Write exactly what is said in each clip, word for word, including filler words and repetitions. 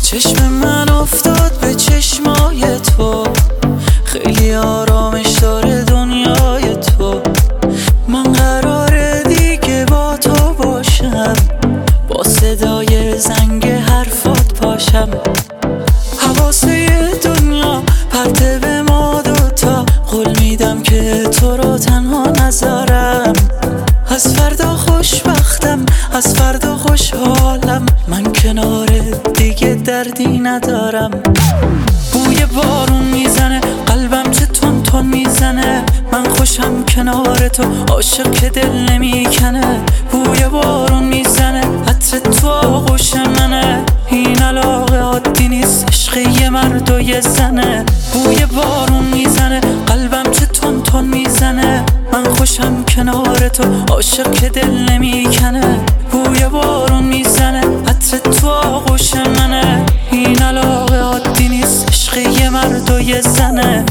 چشم من افتاد به چشمای تو، خیلی آرامش داره دنیای تو. من قراره دیگه با تو باشم، با صدای زنگ حرفات پاشم. حواسه دنیا پرته به ما دوتا، قول میدم که تو رو تنها نذارم. از فردا خوشبختم، از فردا خوشحالم، من کنارت دیگه دردی ندارم. بوی بارون میزنه قلبم چه تون تون میزنه، من خوشم کنار تو، عاشق که دل نمیکنه. بوی بارون میزنه عطر تو آغوش منه، این علاقه عادی نیست، عشق یه مرد و یه زنه. بوی بارون میزنه قلبم چه تون تون میزنه، من خوشم کنار تو، عاشق که دل نمیکنه. بوی بارون میزنه عطر تو آغوش منه، این علاقه عادی نیست، عشق یه مرد و یه زنه.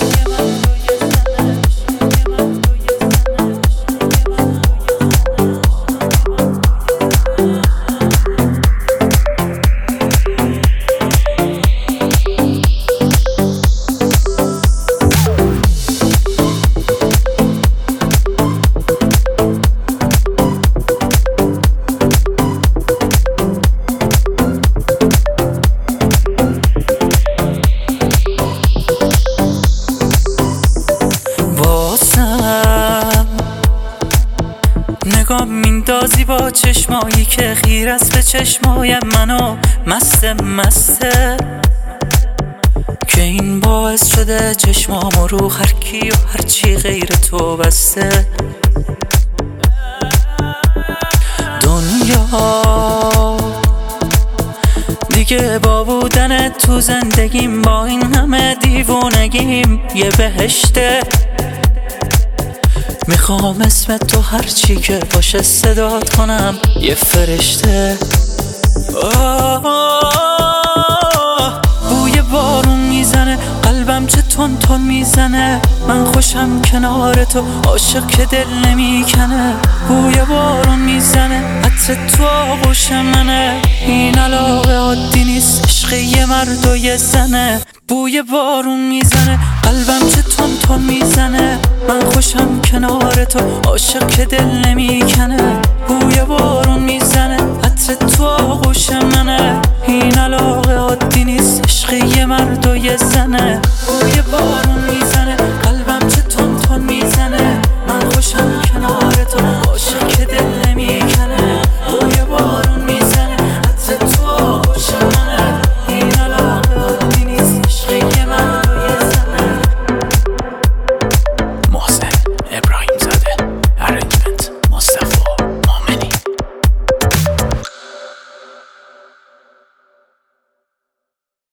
نگاه میندازی با چشمایی که خیر است به چشمای منو، مست مسته که این باعث شده چشمامو رو هر کی و هر چی غیر تو بسته. دنیا دیگه با بودن تو زندگیم، با این همه دیوونگیم یه بهشته. میخوام اسم تو هرچی که باشه صدات کنم، یه فرشته. آه آه بوی بارون میزنه قلبم چه تون تون میزنه، من خوشم کنار تو، عاشق که دل نمیکنه. بوی بارون میزنه عطر تو آغوش منه، این علاقه عادی نیست، عشق یه مرد و یه زنه. بوی بارون میزنه قلبم چه تون تون میزنه، من خوشم کنار تو، عاشق که دل نمیکنه. بوی بارون میزنه عطر تو آغوش منه، این علاقه عادی نیست، عشق یه مرد و یه زنه.